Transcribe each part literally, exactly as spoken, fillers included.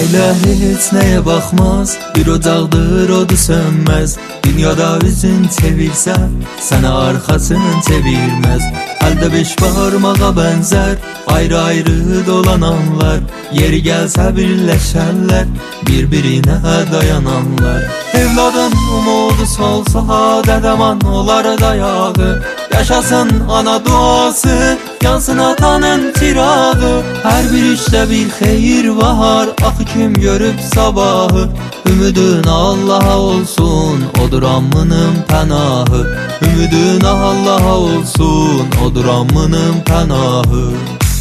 Ailə heç nəyə baxmaz, bir ocaqdır, odu sönməz. Dünyada üzün çevirsə, sənə arxasını çevirməz. Əldə beş barmağa bənzər, ayrı-ayrı dolananlar. Yeri gəlsə birləşərlər, bir-birinə dayananlar. Evladın umudu solsa, dədəman olar dayağı. Yaşasın ana duası, yansın atanın tirağı. Hər bir işdə bir xeyir var, axı kim görüb sabahı. Ümidin Allaha olsun, odur ammının pənahı. Ümidin Allaha olsun, odur ammının pənahı.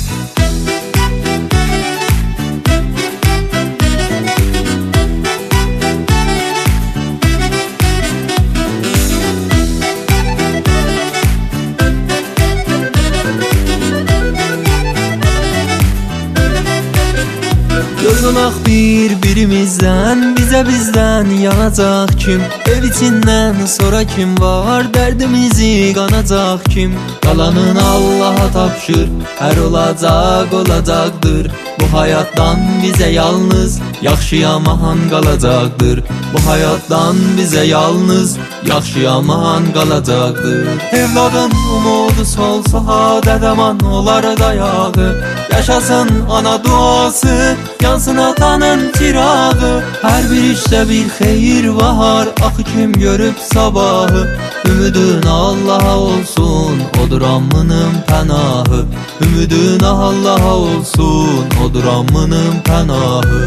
Yorğunaq bir-birimizdən, bizə bizdən yanacaq kim? Ev içindən sonra kim var, dərdimizi qanacaq kim? Qalanın Allaha tapşır, hər olacaq olacaqdır. Bu hayatdan bizə yalnız yaxşı yaman qalacaqdır. Bu hayatdan bizə yalnız yaxşı yaman qalacaqdır. Evladın umudu solsa, dədəman olar dayağı. Yaşasın ana duası, yansın atanın tirağı. Hər bir işdə bir xeyir var, axı kim görüb sabahı. Ümidin Allaha olsun, odur ammının pənahı. Ümidin Allaha olsun, odur ammının pənahı.